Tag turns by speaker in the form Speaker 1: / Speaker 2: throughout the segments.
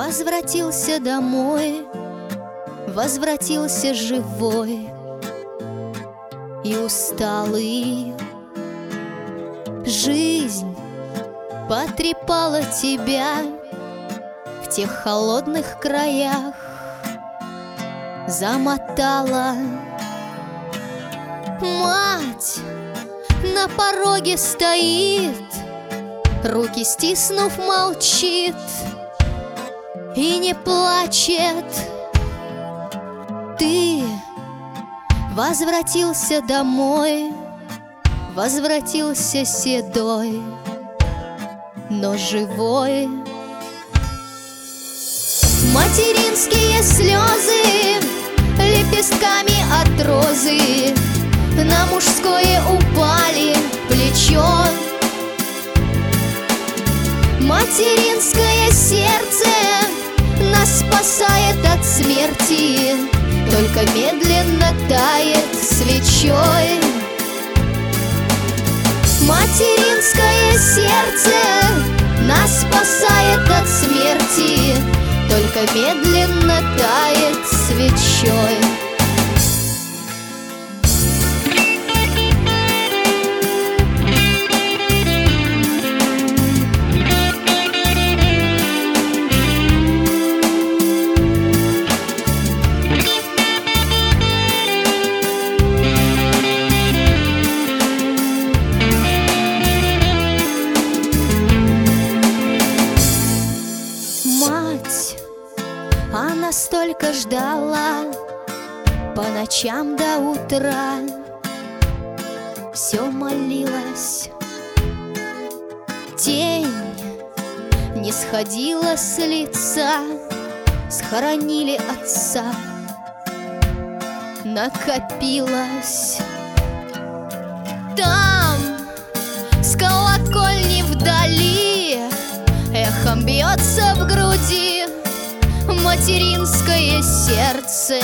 Speaker 1: Возвратился домой, возвратился живой и усталый. Жизнь потрепала тебя в тех холодных краях, замотала. Мать на пороге стоит, руки стиснув молчит и не плачет. Ты возвратился домой, возвратился седой, но живой. Материнские слезы лепестками от розы на мужское упали плечо. Материнское сердце нас спасает от смерти, только медленно тает свечой. Материнское сердце нас спасает от смерти, только медленно тает свечой. Она столько ждала по ночам до утра, все молилась. Тень не сходила с лица, схоронили отца. Накопилось там, с колокольни вдали, эхом бьется в груди материнское сердце.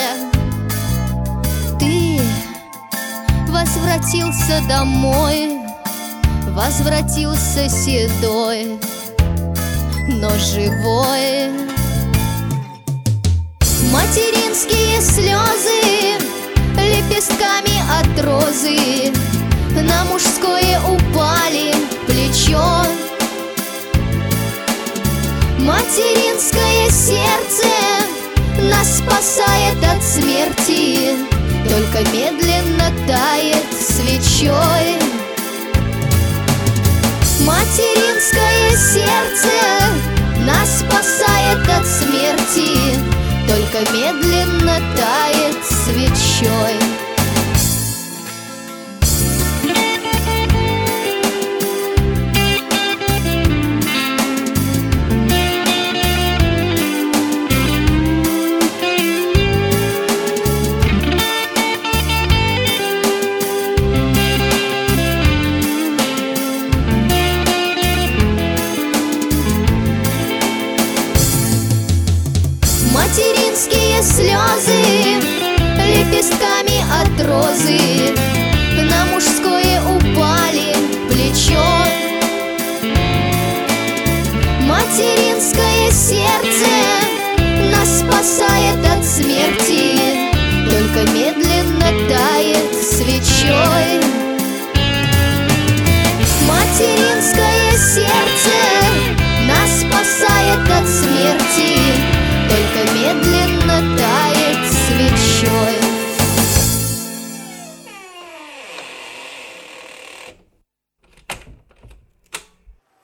Speaker 1: Ты возвратился домой, возвратился седой, но живой. Материнские слезы лепестками от розы на мужское упали плечо. Материнское сердце нас спасает от смерти, только медленно тает свечой. Материнское сердце нас спасает от смерти, только медленно тает свечой. Материнские слезы лепестками от розы на мужское упали плечо. Материнское сердце